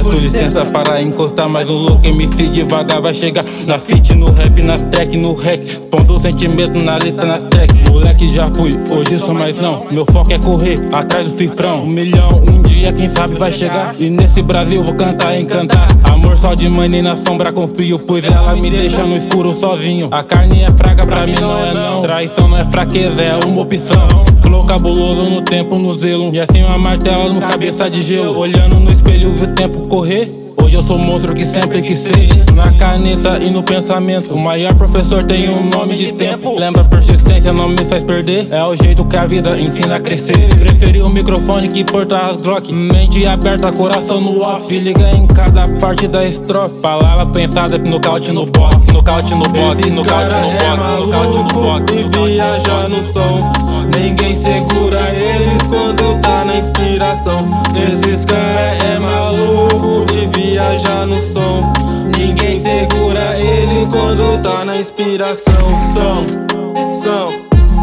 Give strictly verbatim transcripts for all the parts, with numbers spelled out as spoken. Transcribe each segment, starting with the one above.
Peço licença para encostar, mas o louco M C devagar vai chegar. Na fit, no rap, nas track, no rec. Pondo sentimento na letra, nas track. Moleque já fui, hoje sou mais não. Meu foco é correr, atrás do cifrão. Um milhão, um dia quem sabe vai chegar. E nesse Brasil vou cantar e encantar. Amor só de mãe na sombra confio, pois ela me deixa no escuro sozinho. A carne é fraca, pra mim não é não. Traição não é fraqueza, é uma opção. Flow cabuloso no tempo, no zelo. E assim uma martela no cabeça de gelo. Olhando no espelho, vi o tempo correr. Hoje eu sou o monstro que sempre quis ser. Na caneta e no pensamento. O maior professor tem um nome de tempo. Lembra, persistência não me faz perder. É o jeito que a vida ensina a crescer. Preferi o microfone que porta as Glock. Mente aberta, coração no off. Liga em cada parte da estrofe. Palavra pensada, nocaute no box. Nocaute no box, nocaute no box, nocaute no box. E viaja no som. Ninguém segura eles quando tá na inspiração. Esses cara é maluco e viaja no som. Ninguém segura ele quando tá na inspiração. Som, som,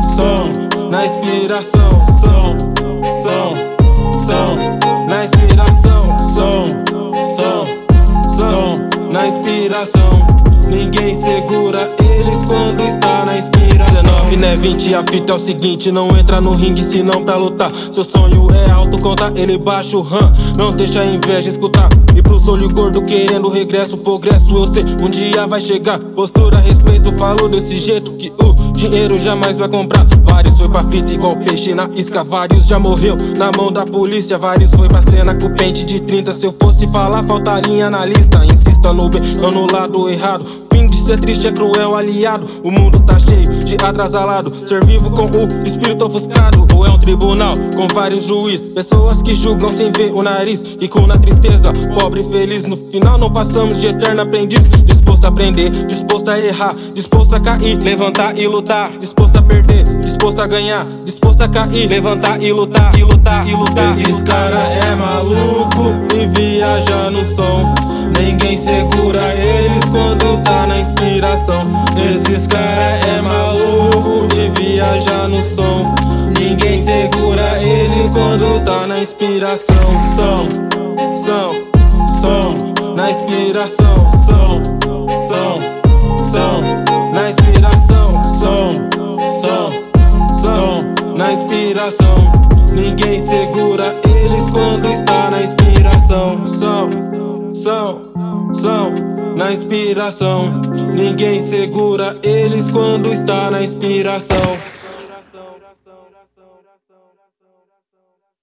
som, na inspiração. Som, som, som, na inspiração. Som, som, som, na inspiração. Ninguém segura eles quando está na inspiração. dezenove, né, vinte, a fita é o seguinte: não entra no ringue senão pra lutar. Seu sonho é alto, conta ele baixo, hum. Não deixa a inveja escutar. E pro olho gordo querendo regresso, progresso eu sei, um dia vai chegar. Postura, respeito, falo desse jeito que o dinheiro jamais vai comprar. Vários foi pra fita igual peixe na isca. Vários já morreu na mão da polícia. Vários foi pra cena com pente de trinta. Se eu fosse falar, faltaria na lista. Insista no bem, não no lado errado. Fim de ser triste é cruel aliado. O mundo tá cheio de atrasalado. Ser vivo com o espírito ofuscado. Ou é um tribunal com vários juízes. Pessoas que julgam sem ver o nariz. E com na tristeza, pobre e feliz. No final não passamos de eterno aprendiz. Disposto a aprender, disposto a errar, disposto a cair, levantar e lutar. Disposto a perder, disposto a ganhar, disposto a cair, levantar e lutar, e lutar, e lutar. Esses cara é maluco e viaja no som. Ninguém segura eles quando tá na inspiração. Esses cara é maluco e viaja no som. Ninguém segura ele quando tá na inspiração. Som, som, som, na inspiração. Som, som, som, na inspiração. Som, som, som, na inspiração. Ninguém segura eles quando está na inspiração. Som, som, som, na inspiração. Ninguém segura eles quando está na inspiração.